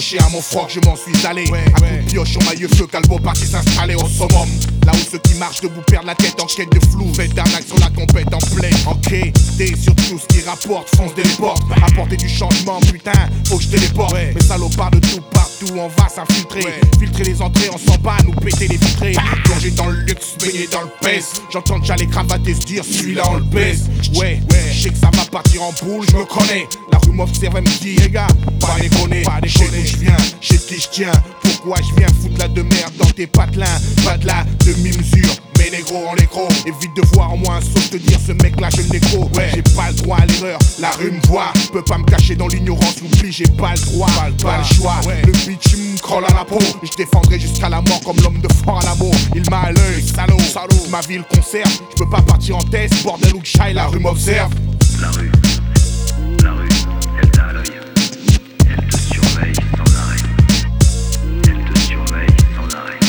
attaché à mon froc, je m'en suis allé. À coup de pioche sur maillot feu, Calvo parti s'installer au summum. Là où ceux qui marchent debout perdent la tête en quête de flou. Faites d'arnaque sur la compète en pleine. Enquêter sur tout ce qui rapporte, fonce des portes. Apporter du changement, putain, faut que je téléporte. Mes salopards de tout partout, on va s'infiltrer. Filtrer les entrées, on s'en bat, nous péter les vitrées. Plonger dans le luxe, baigner dans le pèse. J'entends déjà les cravater se dire, celui-là on le baise. Ouais, je sais que ça va partir en boule, je me connais. La rue m'observe, elle me dit, les gars, pas déconner. Je sais d'où je viens, je sais de qui je tiens. Pourquoi je viens foutre la de merde dans tes patelins? Pas de la demi-mesure, mais négro en l'écro. Évite de voir en moi un saut te dire ce mec là je le nécro. Ouais, j'ai pas le droit à l'erreur, la rue me voit. Peux pas me cacher dans l'ignorance, l'oubli, j'ai pas le droit, pas le choix. Le bitch me crolle à la peau. Je défendrai jusqu'à la mort comme l'homme de fort à l'amour. Il m'a à l'œil, salaud, ma vie le conserve. Je peux pas partir en test, bordel ou que j'aille, la rue m'observe. La rue, elle t'a à l'œil. Elle te surveille sans arrêt. Elle te surveille sans arrêt.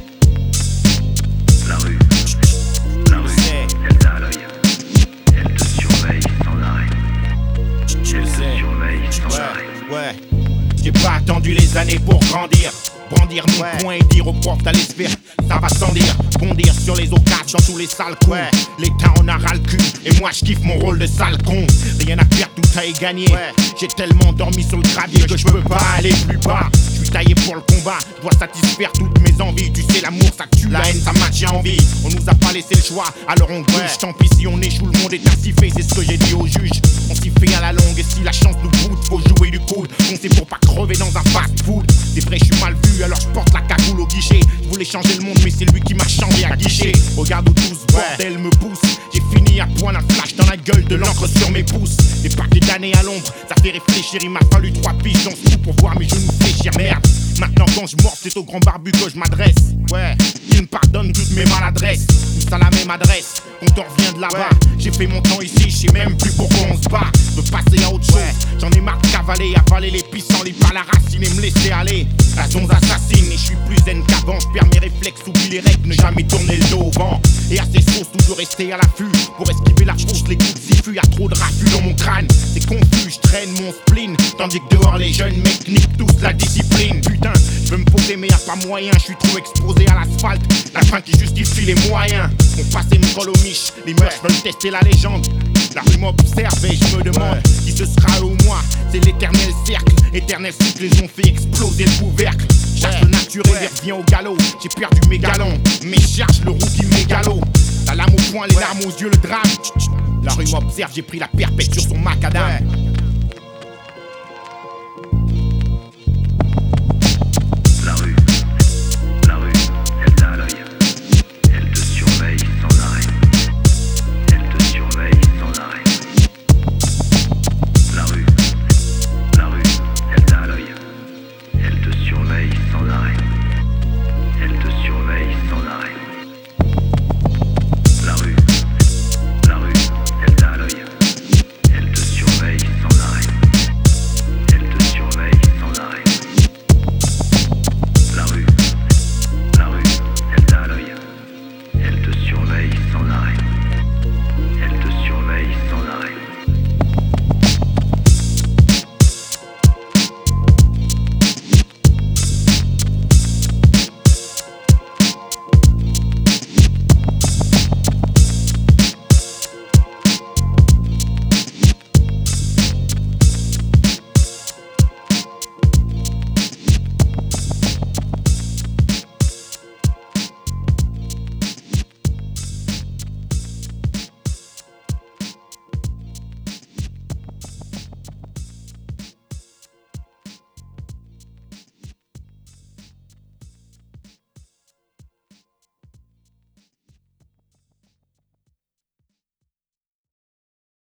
La rue, elle t'a à l'œil. Elle te surveille sans arrêt. Elle te surveille sans arrêt. Ouais, j'ai pas attendu les années pour grandir. Brandir mon poing et dire aux profs d'aller se faire, ça va sans dire. Bondir sur les occasions dans tous les sales coups. L'État en a ras le cul et moi je kiffe mon rôle de sale con. Rien à perdre, tout à y gagner. J'ai tellement dormi sur le gravier que je peux pas aller plus bas. Je suis taillé pour le combat, je dois satisfaire toutes mes envies. Tu sais l'amour ça tue, la haine ça maintient en vie. On nous a pas laissé le choix, alors on bouge. Tant pis si on échoue, le monde est ainsi fait, c'est ce que j'ai dit au juge. On s'y fait à la longue et si la chance nous boude, faut jouer du coude. On sait pour pas crever dans un fast food. C'est vrai je suis mal vu, alors je porte la cagoule au guichet. Je voulais changer le monde mais c'est lui qui m'a changé à guichet. Regarde où tout ce bordel me pousse. J'ai fini à point un flash dans la gueule, de l'encre sur mes pouces. Des paquets d'années à l'ombre, ça fait réfléchir. Il m'a fallu 3 piges dans ce trou pour voir mes genoux fléchir. Merde, maintenant quand je mords c'est au grand barbu que je m'adresse. Il me pardonne toutes mes maladresses. Tous à la même adresse, on t'en revient de là-bas. J'ai fait mon temps ici, je sais même plus pourquoi on se bat. Je veux passer à autre chose, j'en ai marre de cavaler. Avaler les pissenlits par la racine et me laisser aller. La zonze assassine et je suis plus zen qu'avant. Je perds mes réflexes, oublie les règles, ne jamais tourner le dos au vent. Et à ces sauces, toujours rester à l'affût. Pour esquiver la chose, les coups de siffus. Y'a trop de raffus dans mon crâne, c'est confus, je traîne mon spleen. Tandis que dehors les jeunes mecs niquent tous la discipline. Putain, je veux me poser mais y'a pas moyen. Je suis trop exposé à l'asphalte, la fin qui justifie les moyens. Mon passé me colle aux miches, les mœurs veulent tester la légende. La rue m'observe et je me demande qui ce sera au moi. C'est l'éternel cercle, éternel cycle, ils ont fait exploser le couvercle. Cherche le naturel et revient au galop. J'ai perdu mes galons, mais cherche le rookie mégalo. La lame au poing, les larmes aux yeux, le drame. La rue m'observe, j'ai pris la perpète sur son macadam.